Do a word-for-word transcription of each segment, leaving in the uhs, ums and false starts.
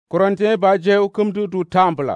Korontiyen ba je ukumtu tu tambla.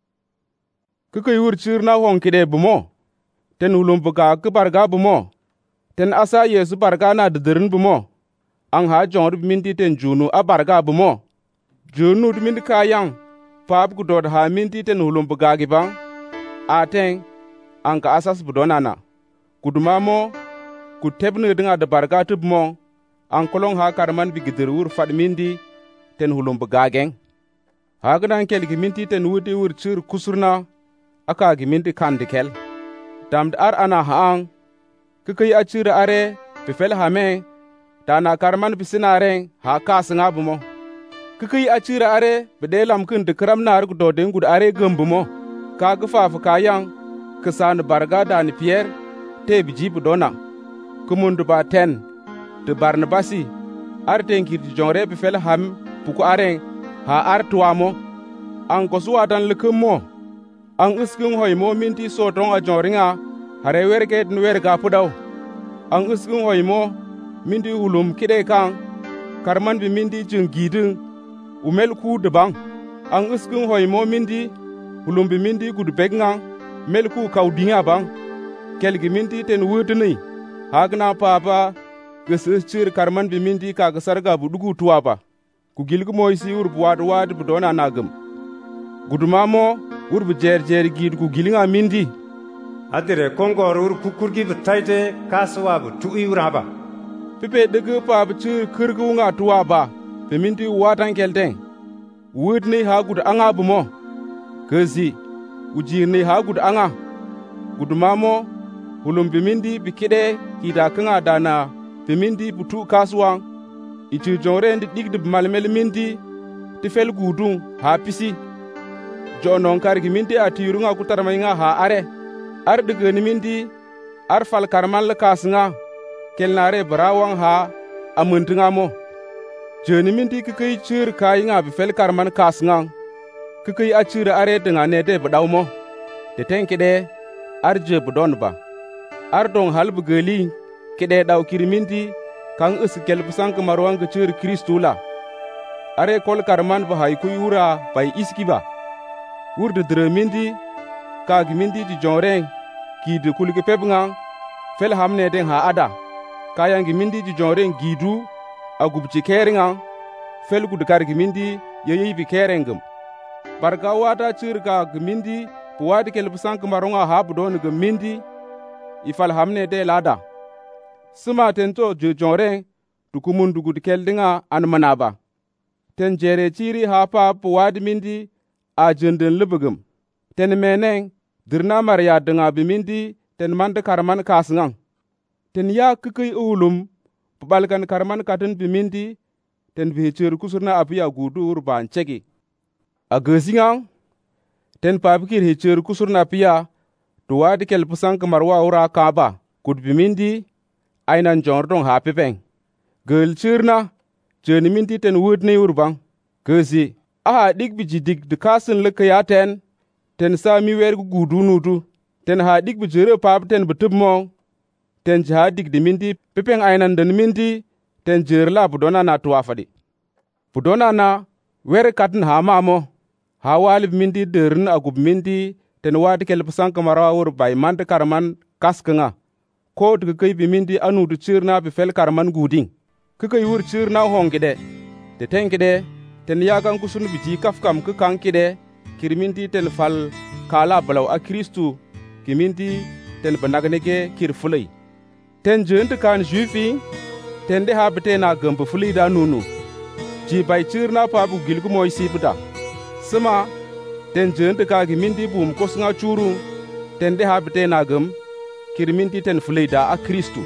Kuka yur chir na hon kide bumo. Ten ulum buka ku barga bumo. Ten asa Yesu barga na didirin bumo. Ang ha jongr minti ten junu a barga bumo. Junu minti kayang. Pap ku dod ha minti ten ulum buka gibang. Ateng. Ang ka asas budonana. Kudumamo. Ku tebne dinga de barga tubmo. Ang kolong ha karman bigidir ur fad minti ten ulum buka geng. Hagnan kel giminti ten wuti wur chir kusurna aka giminti kandikel. Damd ar ana haang kukai achir are pifel hame dana karman bisinare ha kasinga bumo. Kukai achir are bedelam kun dikram nar gudodin gud are gumbumo. Ka gufaf kayang kesan barga dan pier te biji budona. Kumundu ba ten de barnabasi ar tenkir jongre pifel ham puku are ha ar tuamo ang kosuwa dan lekumo ang iskung hoy mo minti sotong a joringa hare werke n werga pudaw ang iskung hoy mo minti hulum kide kang karman bi minti jung gidung umel ku debang ang iskung hoy mo minti hulum bi minti gud begnga mel ku kaudinga bang kelgi minti ten wudni hagna papa gesis karman bi minti ka gasarga budugu tuaba ku gilgu moy si ur buwad wad budona nagum gudumamo ur bu jer jer gid ku gilinga mindi adire kongor ur kukurgi betaide kaswa bu tu'i uraba pepe degu pa bu chir kirgu nga tuaba pe minti watan kelten wud ni ha gud anga bumo kezi ujir ni ha gud anga gudumamo hulum bi mindi bikide kida kanga dana pe mindi butu kaswa Ichi jongre ndi digdi malmel minti ti fel gudung ha pisi jonon kargi minti atirunga kutarmainga ha are ar digeni minti ar fal karman le kasnga kelnare brawang ha amuntinga mo jeni minti kikai chir kayinga bi fel karman kasnga kikai achir are dinga ne de badawmo de tenkide ar je budon ba ar don halbu geli kide daw kiriminti kang is kel pusang kemarwang kecur Kristula. Are kol karman bahai kuyura bai iskiba. Ur de dremindi, kag mindi di jonreng, ki de kulike pebngang, fel hamne den ha ada. Kayang gimindi di jonreng gidu, agubci keringang, fel gudkar gimindi yeyi bi kerengem. Barga wata cirka gimindi, puwadi kel pusang kemarwanga ha budon gimindi, ifal hamne de lada. Sima tento je jonre tukumun dugu keldinga an manaba. Ten jere chiri hapa puwad mindi a jenden libugum. Ten meneng dirna maria dinga bimindi ten mande karman kasngang. Ten ya kikui ulum pubalkan karman katen bimindi ten bihichir kusurna apiya gudu urban cheki. A gesingang ten papikir hichir kusurna apiya tuwad kel pusang kemarwa ura kaba kud bimindi ainan jordong ha pepeng. Gel chirna, jeni minti ten wud ni urbang. Gezi, aha dik biji dik de kasin leke ya ten, ten sa mi wergu gudu nudu, ten ha dik bijere pap ten betub mong, ten jaha dik de minti pepeng ainan den minti, ten jerla budona na tuafadi. Budona na, were katin ha mamo, ha walib minti derin agub minti, ten wadi kelpusang kamara ur bay mante karaman kaskenga. Ko tuka kai bi minti anu du chirna bi fel karman guding. Kuka yur chirna hongide. Te tenkide, ten yagan kusun biti kafkam kukang kide, kirminti ten fal kala balaw a Kristu, kiminti ten banagnege kir fulay. Ten jent kan juifi, ten de habite na gambu fulay da nunu. Ji bay chirna pa bu gilgu moy sibda. Sima, ten jent ka kiminti bum kosnga churu, ten de habite na gambu. Kirminti ten fulida a Kristu.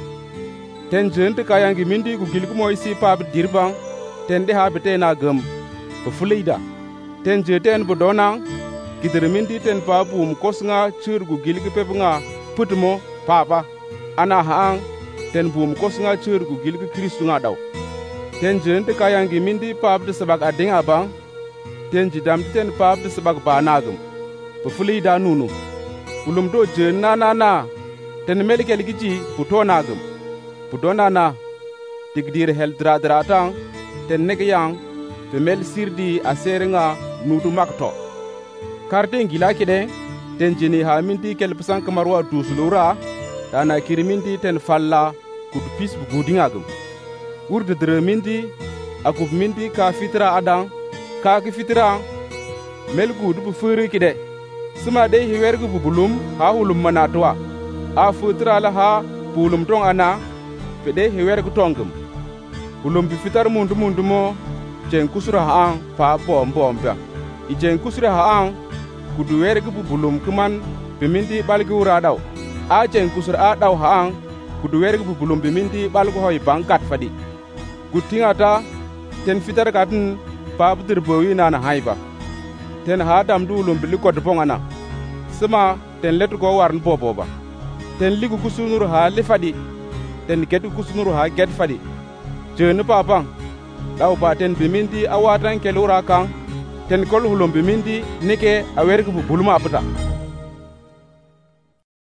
Ten jent kayang minti ku gilgu moy si pab dirbang, ten de habite na gum, bu fulida. Ten jeten budona, kidirminti ten pabu mkosnga chur gu gilgu pebnga, putmo, papa, ana haang, ten bum kosnga chur gu gilgu Kristu nga daw. Ten jent kayang minti pab de sabak ading abang, ten jidam ten pab de sabak ba nagum, bu fulida nunu. Ulum do jen na na na, ten melkel giji puto nagum puto na na digdir hel dra dra tang ten neg yang mel sirdi a seringa nutu makto karten gila kide ten jini ha minti kel pesan kamarwa dusulura dana kiri minti ten falla kudu pis bugudingagum urde dre minti akub minti ka fitra adan ka ki fitra mel gudu bu fere kide sima de hiwergu bu bulum ha hulum manatwa a futra la ha bulum tong ana pede hiwergu tongum bulum bi fitar mundu mundu mo jen kusura ha an pa bom bom ba i jen kusura ha an kudu wergu bu bulum kuman biminti balgu radaw a jen kusura a daw ha an kudu wergu bu bulum biminti balgu hoy bankat fadi gutingata ten fitar katun pa budir bowi nana haiba ten ha dam du lum bili kod bongana sima ten letu go warn bobo ba ten ligu kusunur ha le fadi ten ketu kusunur ha get fadi jenu papang daw ba ten biminti awatan kelura kan ten kol hulum biminti nike awergu bu buluma apata